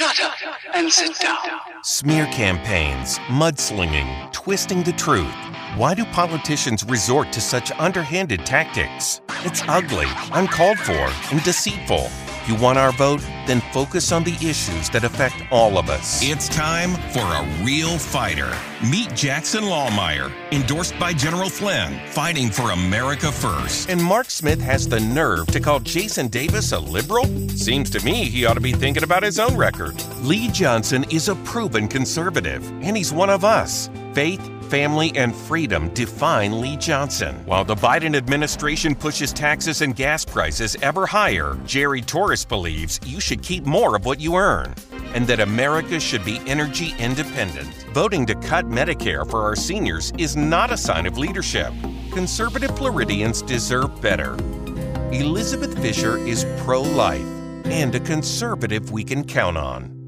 Shut up and sit down. Smear campaigns, mudslinging, twisting the truth. Why do politicians resort to such underhanded tactics? It's ugly, uncalled for, and deceitful. You want our vote? Then focus on the issues that affect all of us. It's time for a real fighter. Meet Jackson Lawmeyer, endorsed by General Flynn, fighting for America first. And Mark Smith has the nerve to call Jason Davis a liberal? Seems to me he ought to be thinking about his own record. Lee Johnson is a proven conservative, and he's one of us. Faith, family, and freedom define Lee Johnson. While the Biden administration pushes taxes and gas prices ever higher, Jerry Torres believes you should keep more of what you earn, and that America should be energy independent. Voting to cut Medicare for our seniors is not a sign of leadership. Conservative Floridians deserve better. Elizabeth Fisher is pro-life and a conservative we can count on.